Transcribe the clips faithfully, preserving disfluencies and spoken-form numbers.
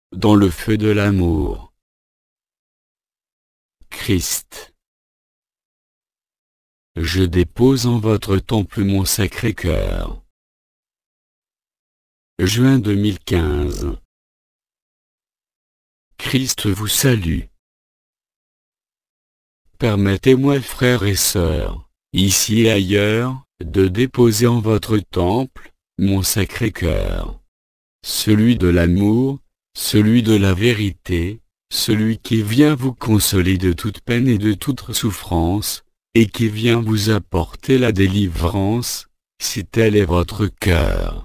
dans le feu de l'amour. Christ. Je dépose en votre temple mon Sacré-Cœur. Juin deux mille quinze. Christ vous salue. Permettez-moi, frères et sœurs, ici et ailleurs, de déposer en votre temple mon Sacré-Cœur. Celui de l'amour, celui de la vérité, celui qui vient vous consoler de toute peine et de toute souffrance, et qui vient vous apporter la délivrance, si tel est votre cœur.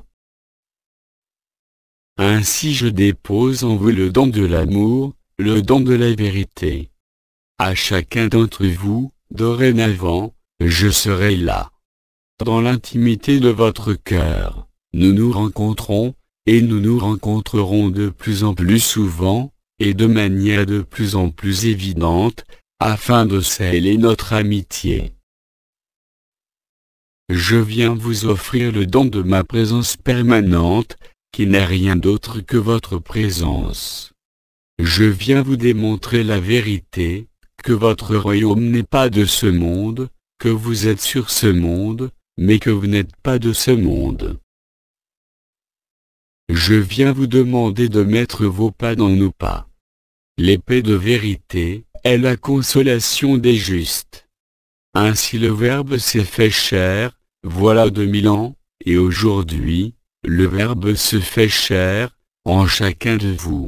Ainsi je dépose en vous le don de l'amour, le don de la vérité. À chacun d'entre vous, dorénavant, je serai là. Dans l'intimité de votre cœur, nous nous rencontrons, et nous nous rencontrerons de plus en plus souvent, et de manière de plus en plus évidente, afin de sceller notre amitié. Je viens vous offrir le don de ma présence permanente, qui n'est rien d'autre que votre présence. Je viens vous démontrer la vérité, que votre royaume n'est pas de ce monde, que vous êtes sur ce monde, mais que vous n'êtes pas de ce monde. Je viens vous demander de mettre vos pas dans nos pas. L'épée de vérité est la consolation des justes. Ainsi le Verbe s'est fait chair, voilà deux mille ans, et aujourd'hui, le Verbe se fait chair, en chacun de vous.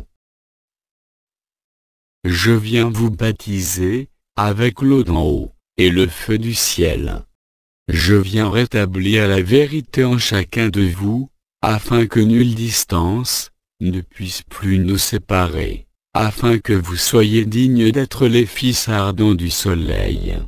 Je viens vous baptiser, avec l'eau d'en haut, et le feu du ciel. Je viens rétablir la vérité en chacun de vous, afin que nulle distance ne puisse plus nous séparer, afin que vous soyez dignes d'être les fils ardents du soleil.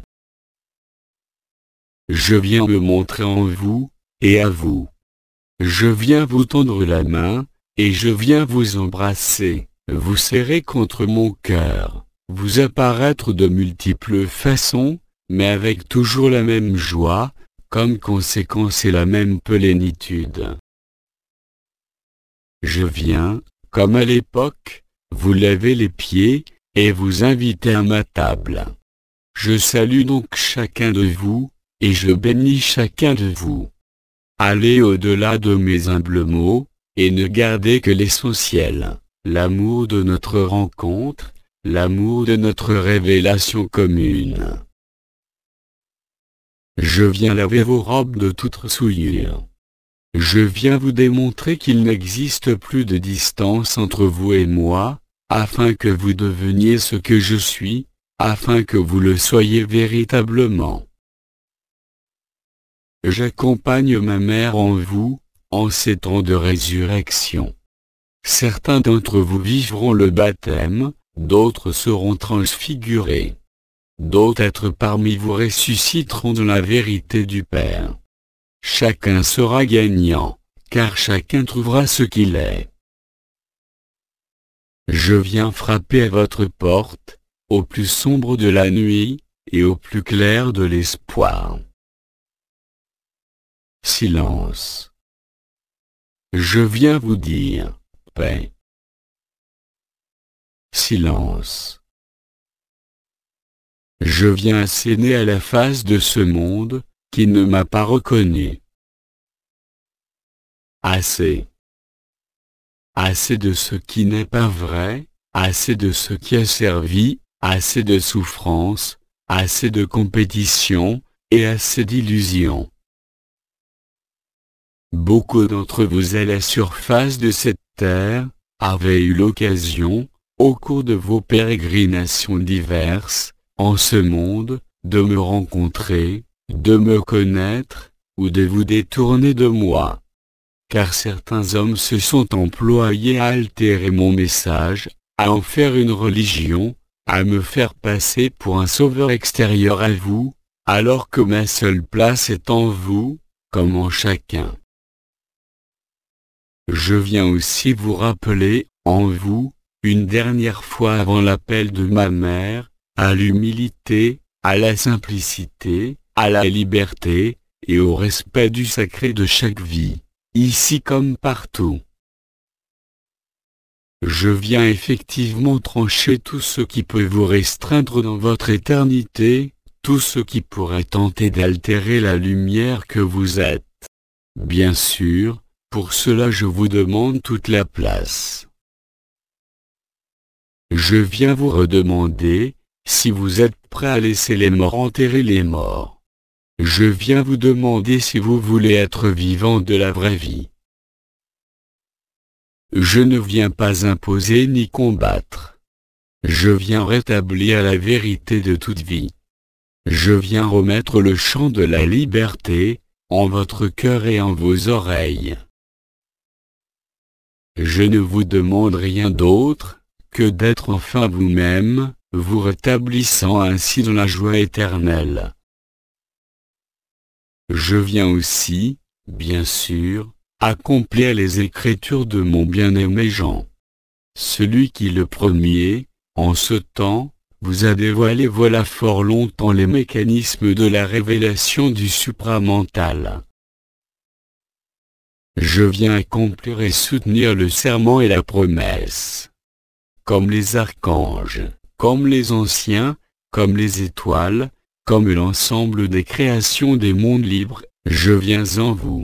Je viens me montrer en vous, et à vous. Je viens vous tendre la main, et je viens vous embrasser, vous serrer contre mon cœur, vous apparaître de multiples façons, mais avec toujours la même joie, comme conséquence et la même plénitude. Je viens, comme à l'époque, vous laver les pieds, et vous inviter à ma table. Je salue donc chacun de vous, et je bénis chacun de vous. Allez au-delà de mes humbles mots, et ne gardez que l'essentiel, l'amour de notre rencontre, l'amour de notre révélation commune. Je viens laver vos robes de toute souillure. Je viens vous démontrer qu'il n'existe plus de distance entre vous et moi, afin que vous deveniez ce que je suis, afin que vous le soyez véritablement. J'accompagne ma mère en vous, en ces temps de résurrection. Certains d'entre vous vivront le baptême, d'autres seront transfigurés. D'autres êtres parmi vous ressusciteront dans la vérité du Père. Chacun sera gagnant, car chacun trouvera ce qu'il est. Je viens frapper à votre porte, au plus sombre de la nuit, et au plus clair de l'espoir. Silence. Je viens vous dire, paix. Silence. Je viens asséner à la face de ce monde, qui ne m'a pas reconnu. Assez. Assez de ce qui n'est pas vrai, assez de ce qui a servi, assez de souffrance, assez de compétition, et assez d'illusions. Beaucoup d'entre vous à la surface de cette terre, avaient eu l'occasion, au cours de vos pérégrinations diverses, en ce monde, de me rencontrer, de me connaître, ou de vous détourner de moi. Car certains hommes se sont employés à altérer mon message, à en faire une religion, à me faire passer pour un sauveur extérieur à vous, alors que ma seule place est en vous, comme en chacun. Je viens aussi vous rappeler, en vous, une dernière fois avant l'appel de ma mère, à l'humilité, à la simplicité, à la liberté, et au respect du sacré de chaque vie, ici comme partout. Je viens effectivement trancher tout ce qui peut vous restreindre dans votre éternité, tout ce qui pourrait tenter d'altérer la lumière que vous êtes. Bien sûr, pour cela je vous demande toute la place. Je viens vous redemander, si vous êtes prêt à laisser les morts enterrer les morts. Je viens vous demander si vous voulez être vivant de la vraie vie. Je ne viens pas imposer ni combattre. Je viens rétablir la vérité de toute vie. Je viens remettre le chant de la liberté, en votre cœur et en vos oreilles. Je ne vous demande rien d'autre, que d'être enfin vous-même, vous rétablissant ainsi dans la joie éternelle. Je viens aussi, bien sûr, accomplir les écritures de mon bien-aimé Jean. Celui qui le premier, en ce temps, vous a dévoilé voilà fort longtemps les mécanismes de la révélation du supramental. Je viens accomplir et soutenir le serment et la promesse. Comme les archanges, comme les anciens, comme les étoiles, comme l'ensemble des créations des mondes libres, je viens en vous.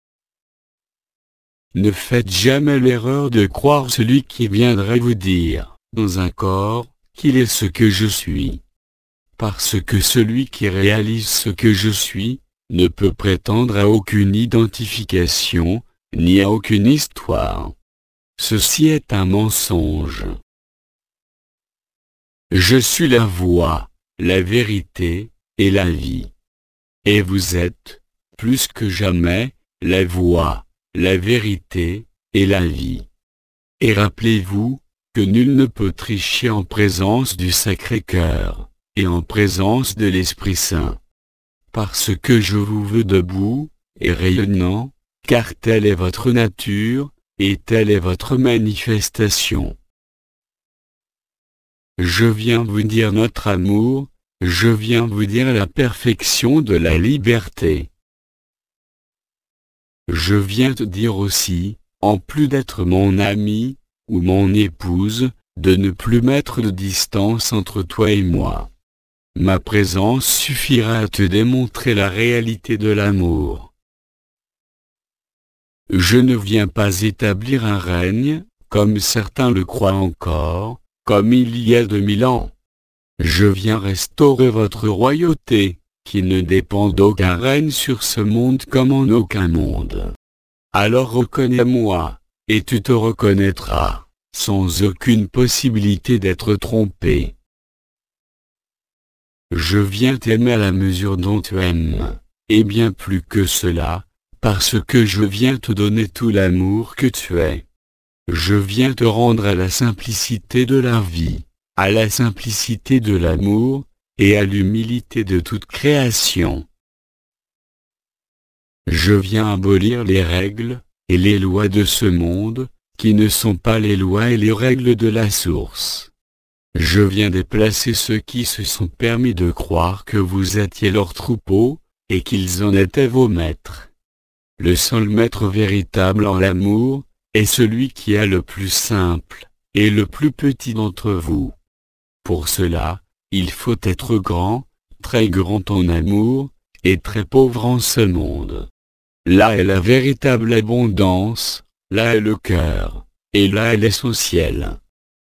Ne faites jamais l'erreur de croire celui qui viendrait vous dire, dans un corps, qu'il est ce que je suis. Parce que celui qui réalise ce que je suis, ne peut prétendre à aucune identification, ni à aucune histoire. Ceci est un mensonge. Je suis la voie, la vérité, et la vie. Et vous êtes, plus que jamais, la voie, la vérité, et la vie. Et rappelez-vous, que nul ne peut tricher en présence du Sacré-Cœur, et en présence de l'Esprit Saint. Parce que je vous veux debout, et rayonnant, car telle est votre nature, et telle est votre manifestation. Je viens vous dire notre amour, je viens vous dire la perfection de la liberté. Je viens te dire aussi, en plus d'être mon ami, ou mon épouse, de ne plus mettre de distance entre toi et moi. Ma présence suffira à te démontrer la réalité de l'amour. Je ne viens pas établir un règne, comme certains le croient encore, comme il y a deux mille ans. Je viens restaurer votre royauté, qui ne dépend d'aucun règne sur ce monde comme en aucun monde. Alors reconnais-moi, et tu te reconnaîtras, sans aucune possibilité d'être trompé. Je viens t'aimer à la mesure dont tu aimes, et bien plus que cela, parce que je viens te donner tout l'amour que tu es. Je viens te rendre à la simplicité de la vie, à la simplicité de l'amour, et à l'humilité de toute création. Je viens abolir les règles, et les lois de ce monde, qui ne sont pas les lois et les règles de la source. Je viens déplacer ceux qui se sont permis de croire que vous étiez leur troupeau, et qu'ils en étaient vos maîtres. Le seul maître véritable en l'amour, est celui qui est le plus simple, et le plus petit d'entre vous. Pour cela, il faut être grand, très grand en amour, et très pauvre en ce monde. Là est la véritable abondance, là est le cœur, et là est l'essentiel.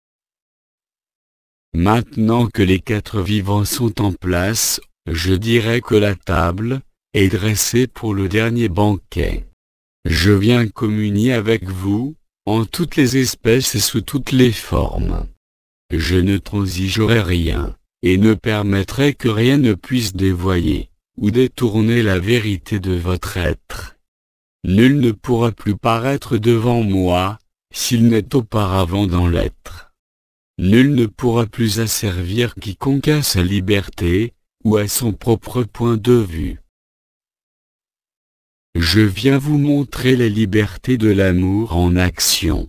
Maintenant que les quatre vivants sont en place, je dirais que la table est dressée pour le dernier banquet. Je viens communier avec vous, en toutes les espèces et sous toutes les formes. Je ne transigerai rien, et ne permettrai que rien ne puisse dévoyer, ou détourner la vérité de votre être. Nul ne pourra plus paraître devant moi, s'il n'est auparavant dans l'être. Nul ne pourra plus asservir quiconque à sa liberté, ou à son propre point de vue. Je viens vous montrer la liberté de l'amour en action.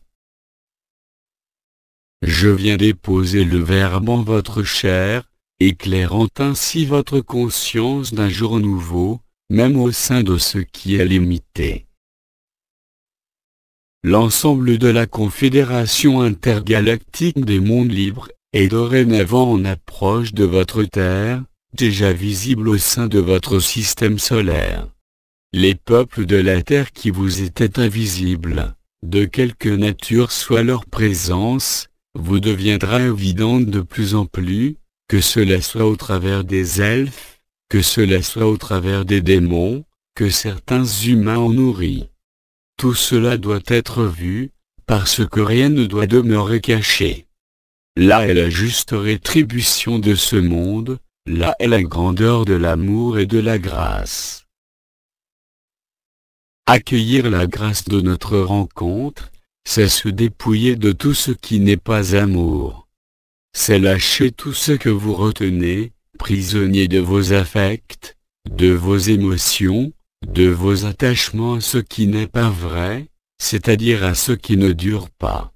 Je viens déposer le Verbe en votre chair, éclairant ainsi votre conscience d'un jour nouveau, même au sein de ce qui est limité. l'ensemble de la Confédération intergalactique des mondes libres est dorénavant en approche de votre Terre, déjà visible au sein de votre système solaire. Les peuples de la Terre qui vous étaient invisibles, de quelque nature soit leur présence, vous deviendra évidente de plus en plus, que cela soit au travers des elfes, que cela soit au travers des démons, que certains humains en nourrissent. Tout cela doit être vu, parce que rien ne doit demeurer caché. Là est la juste rétribution de ce monde, là est la grandeur de l'amour et de la grâce. Accueillir la grâce de notre rencontre, c'est se dépouiller de tout ce qui n'est pas amour. C'est lâcher tout ce que vous retenez, prisonnier de vos affects, de vos émotions, de vos attachements à ce qui n'est pas vrai, c'est-à-dire à ce qui ne dure pas.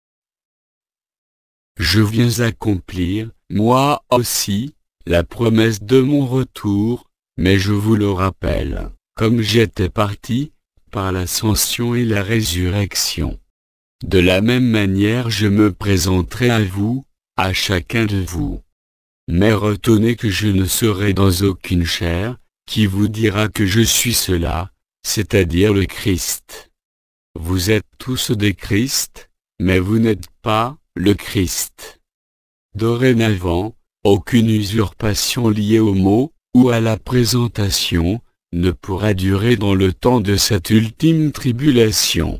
Je viens accomplir, moi aussi, la promesse de mon retour, mais je vous le rappelle, comme j'étais parti, par l'ascension et la résurrection. De la même manière je me présenterai à vous, à chacun de vous. Mais retenez que je ne serai dans aucune chair, qui vous dira que je suis cela, c'est-à-dire le Christ. Vous êtes tous des Christ, mais vous n'êtes pas le Christ. Dorénavant, aucune usurpation liée au mot, ou à la présentation, ne pourra durer dans le temps de cette ultime tribulation.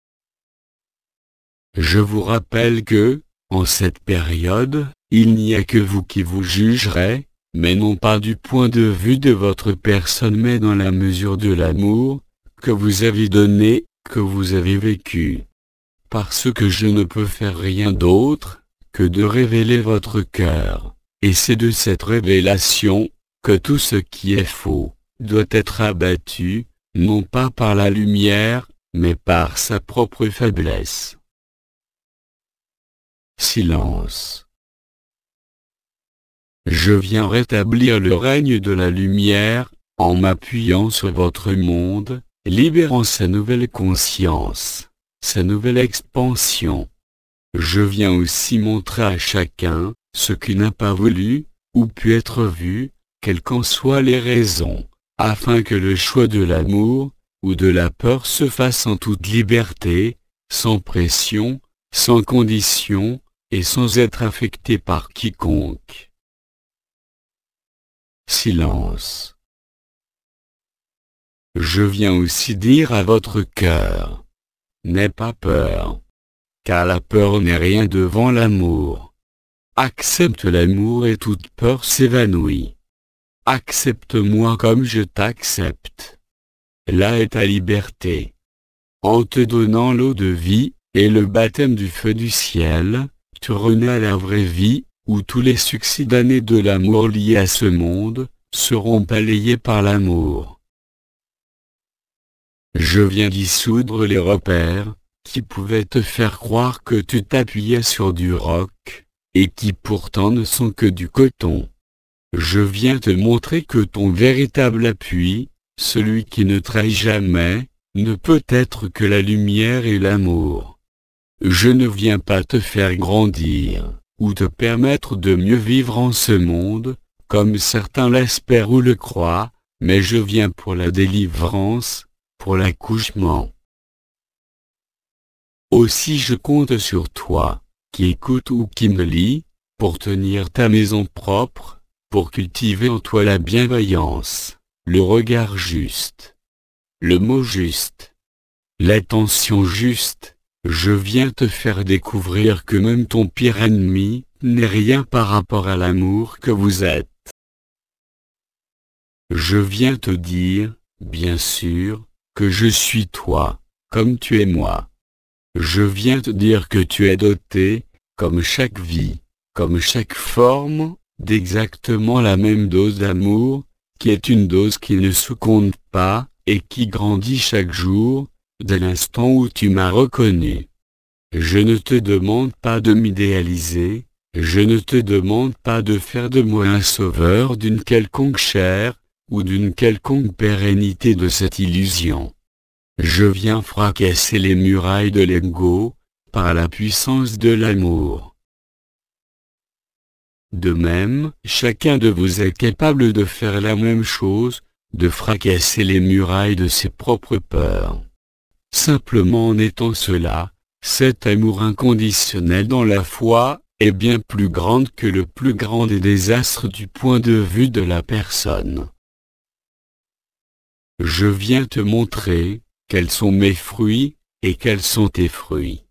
Je vous rappelle que, en cette période, il n'y a que vous qui vous jugerez, mais non pas du point de vue de votre personne mais dans la mesure de l'amour, que vous avez donné, que vous avez vécu. Parce que je ne peux faire rien d'autre, que de révéler votre cœur, et c'est de cette révélation, que tout ce qui est faux, doit être abattu, non pas par la lumière, mais par sa propre faiblesse. Silence. Je viens rétablir le règne de la lumière, en m'appuyant sur votre monde, libérant sa nouvelle conscience, sa nouvelle expansion. Je viens aussi montrer à chacun, ce qui n'a pas voulu, ou pu être vu, quelles qu'en soient les raisons, afin que le choix de l'amour, ou de la peur se fasse en toute liberté, sans pression, sans condition, et sans être affecté par quiconque. Silence. Je viens aussi dire à votre cœur, n'aie pas peur, car la peur n'est rien devant l'amour. Accepte l'amour et toute peur s'évanouit. Accepte-moi comme je t'accepte. Là est ta liberté. En te donnant l'eau de vie, et le baptême du feu du ciel, tu renais à la vraie vie, où tous les succès d'années de l'amour liés à ce monde, seront balayés par l'amour. Je viens dissoudre les repères, qui pouvaient te faire croire que tu t'appuyais sur du roc, et qui pourtant ne sont que du coton. Je viens te montrer que ton véritable appui, celui qui ne trahit jamais, ne peut être que la lumière et l'amour. Je ne viens pas te faire grandir, ou te permettre de mieux vivre en ce monde, comme certains l'espèrent ou le croient, mais je viens pour la délivrance, pour l'accouchement. Aussi je compte sur toi, qui écoute ou qui me lit, pour tenir ta maison propre, pour cultiver en toi la bienveillance, le regard juste, le mot juste, l'attention juste. Je viens te faire découvrir que même ton pire ennemi n'est rien par rapport à l'amour que vous êtes. Je viens te dire, bien sûr, que je suis toi, comme tu es moi. Je viens te dire que tu es doté, comme chaque vie, comme chaque forme, d'exactement la même dose d'amour, qui est une dose qui ne se compte pas, et qui grandit chaque jour, dès l'instant où tu m'as reconnu. Je ne te demande pas de m'idéaliser, je ne te demande pas de faire de moi un sauveur d'une quelconque chair, ou d'une quelconque pérennité de cette illusion. Je viens fracasser les murailles de l'ego, par la puissance de l'amour. De même, chacun de vous est capable de faire la même chose, de fracasser les murailles de ses propres peurs. Simplement en étant cela, cet amour inconditionnel dans la foi, est bien plus grande que le plus grand des désastres du point de vue de la personne. Je viens te montrer, quels sont mes fruits, et quels sont tes fruits.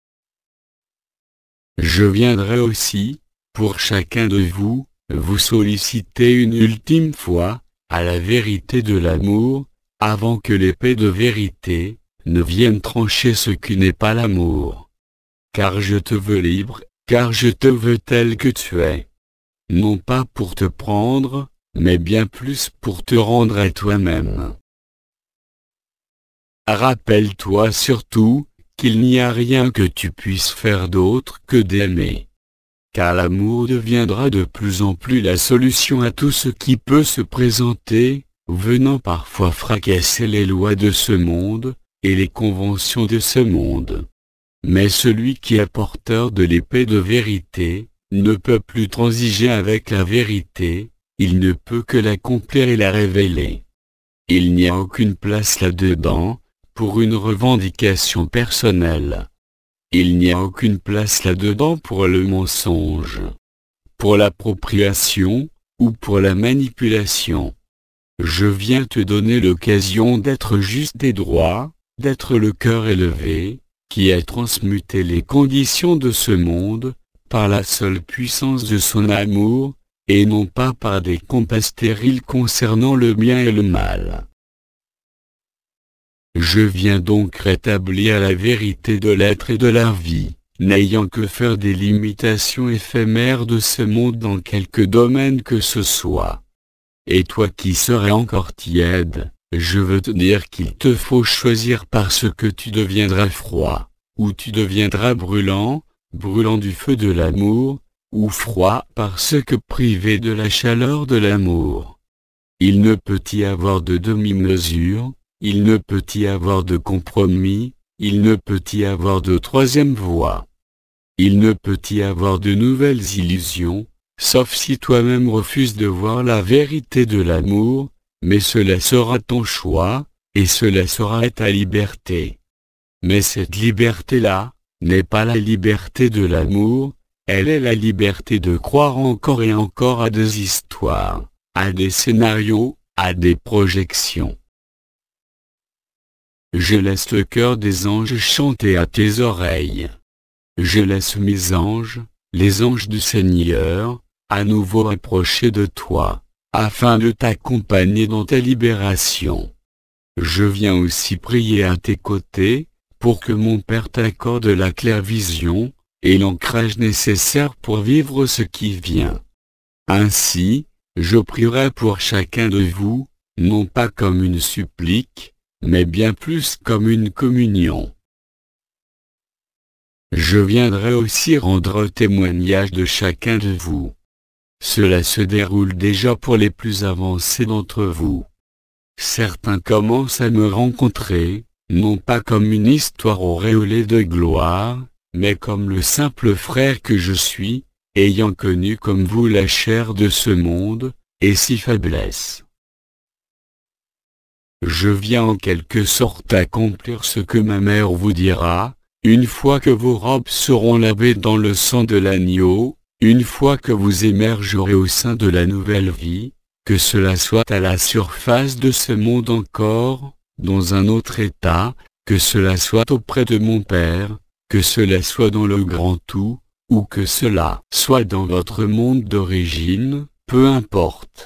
Je viendrai aussi, pour chacun de vous, vous solliciter une ultime fois, à la vérité de l'amour, avant que l'épée de vérité, ne vienne trancher ce qui n'est pas l'amour. Car je te veux libre, car je te veux tel que tu es. Non pas pour te prendre, mais bien plus pour te rendre à toi-même. Rappelle-toi surtout, qu'il n'y a rien que tu puisses faire d'autre que d'aimer. Car l'amour deviendra de plus en plus la solution à tout ce qui peut se présenter, venant parfois fracasser les lois de ce monde, et les conventions de ce monde. Mais celui qui est porteur de l'épée de vérité, ne peut plus transiger avec la vérité, il ne peut que l'accomplir et la révéler. Il n'y a aucune place là-dedans, pour une revendication personnelle. Il n'y a aucune place là-dedans pour le mensonge, pour l'appropriation, ou pour la manipulation. Je viens te donner l'occasion d'être juste et droit, d'être le cœur élevé, qui a transmuté les conditions de ce monde, par la seule puissance de son amour, et non pas par des compasses stériles concernant le bien et le mal. Je viens donc rétablir la vérité de l'être et de la vie, n'ayant que faire des limitations éphémères de ce monde dans quelque domaine que ce soit. Et toi qui serais encore tiède, je veux te dire qu'il te faut choisir parce que tu deviendras froid, ou tu deviendras brûlant, brûlant du feu de l'amour, ou froid parce que privé de la chaleur de l'amour. Il ne peut y avoir de demi-mesure, il ne peut y avoir de compromis, il ne peut y avoir de troisième voie. Il ne peut y avoir de nouvelles illusions, sauf si toi-même refuses de voir la vérité de l'amour, mais cela sera ton choix, et cela sera ta liberté. Mais cette liberté-là, n'est pas la liberté de l'amour, elle est la liberté de croire encore et encore à des histoires, à des scénarios, à des projections. Je laisse le cœur des anges chanter à tes oreilles. Je laisse mes anges, les anges du Seigneur, à nouveau approcher de toi, afin de t'accompagner dans ta libération. Je viens aussi prier à tes côtés, pour que mon Père t'accorde la claire vision, et l'ancrage nécessaire pour vivre ce qui vient. Ainsi, je prierai pour chacun de vous, non pas comme une supplique, mais bien plus comme une communion. Je viendrai aussi rendre témoignage de chacun de vous. Cela se déroule déjà pour les plus avancés d'entre vous. Certains commencent à me rencontrer, non pas comme une histoire auréolée de gloire, mais comme le simple frère que je suis, ayant connu comme vous la chair de ce monde, et si faiblesse. Je viens en quelque sorte accomplir ce que ma mère vous dira, une fois que vos robes seront lavées dans le sang de l'agneau, une fois que vous émergerez au sein de la nouvelle vie, que cela soit à la surface de ce monde encore, dans un autre état, que cela soit auprès de mon Père, que cela soit dans le grand tout, ou que cela soit dans votre monde d'origine, peu importe.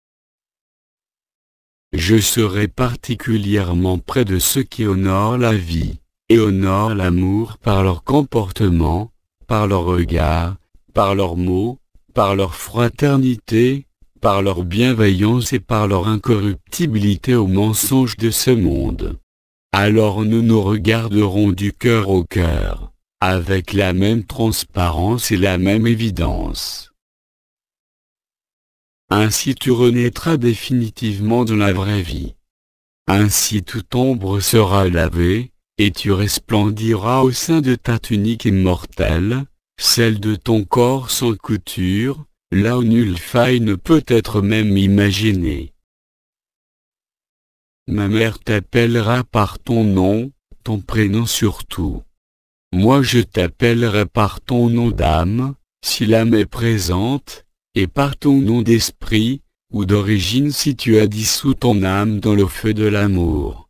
Je serai particulièrement près de ceux qui honorent la vie, et honorent l'amour par leur comportement, par leur regard, par leurs mots, par leur fraternité, par leur bienveillance et par leur incorruptibilité aux mensonges de ce monde. Alors nous nous regarderons du cœur au cœur, avec la même transparence et la même évidence. Ainsi tu renaîtras définitivement dans la vraie vie. Ainsi toute ombre sera lavée, et tu resplendiras au sein de ta tunique immortelle, celle de ton corps sans couture, là où nulle faille ne peut être même imaginée. Ma mère t'appellera par ton nom, ton prénom surtout. Moi je t'appellerai par ton nom d'âme, si l'âme est présente, et par ton nom d'esprit, ou d'origine si tu as dissous ton âme dans le feu de l'amour.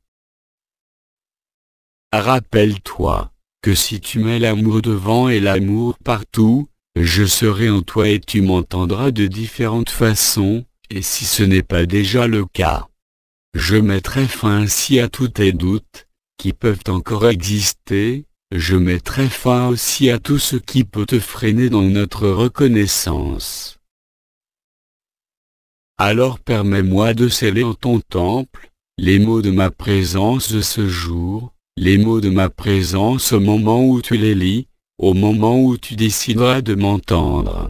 Rappelle-toi, que si tu mets l'amour devant et l'amour partout, je serai en toi et tu m'entendras de différentes façons, et si ce n'est pas déjà le cas, je mettrai fin ainsi à tous tes doutes, qui peuvent encore exister, je mettrai fin aussi à tout ce qui peut te freiner dans notre reconnaissance. Alors permets-moi de sceller en ton temple, les mots de ma présence de ce jour, les mots de ma présence au moment où tu les lis, au moment où tu décideras de m'entendre.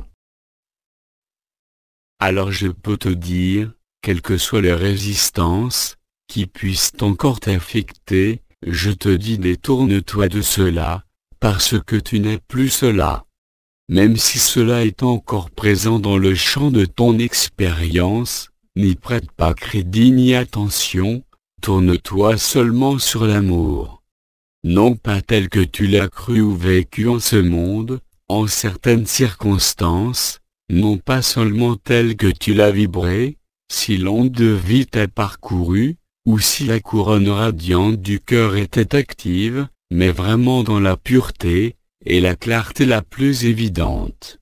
Alors je peux te dire, quelles que soient les résistances, qui puissent encore t'affecter, je te dis détourne-toi de cela, parce que tu n'es plus cela. Même si cela est encore présent dans le champ de ton expérience, n'y prête pas crédit ni attention, tourne-toi seulement sur l'amour. Non pas tel que tu l'as cru ou vécu en ce monde, en certaines circonstances, non pas seulement tel que tu l'as vibré, si l'onde de vie t'a parcouru, ou si la couronne radiante du cœur était active, mais vraiment dans la pureté, et la clarté la plus évidente.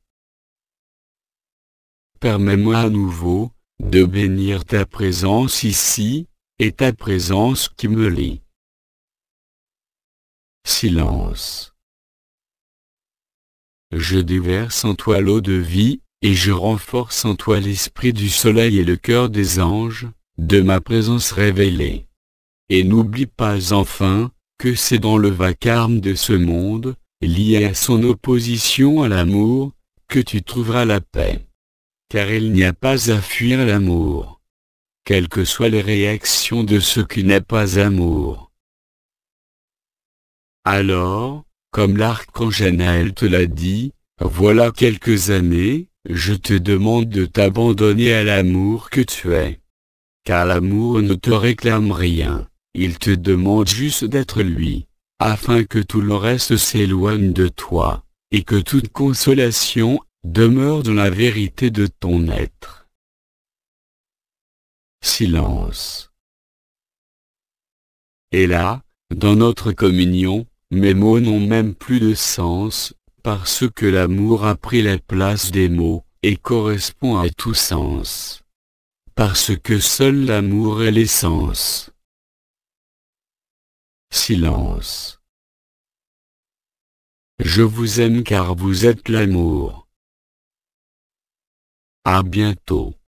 Permets-moi à nouveau, de bénir ta présence ici, et ta présence qui me lie. Silence. Je déverse en toi l'eau de vie, et je renforce en toi l'esprit du soleil et le cœur des anges, de ma présence révélée. Et n'oublie pas enfin, que c'est dans le vacarme de ce monde, lié à son opposition à l'amour, que tu trouveras la paix. Car il n'y a pas à fuir l'amour. Quelles que soient les réactions de ce qui n'est pas amour. Alors, comme l'archange Anaël te l'a dit, voilà quelques années, je te demande de t'abandonner à l'amour que tu es. Car l'amour ne te réclame rien, il te demande juste d'être lui, afin que tout le reste s'éloigne de toi, et que toute consolation demeure dans la vérité de ton être. Silence. Et là, dans notre communion, mes mots n'ont même plus de sens, parce que l'amour a pris la place des mots, et correspond à tout sens. Parce que seul l'amour est l'essence. Silence. Je vous aime car vous êtes l'amour. À bientôt.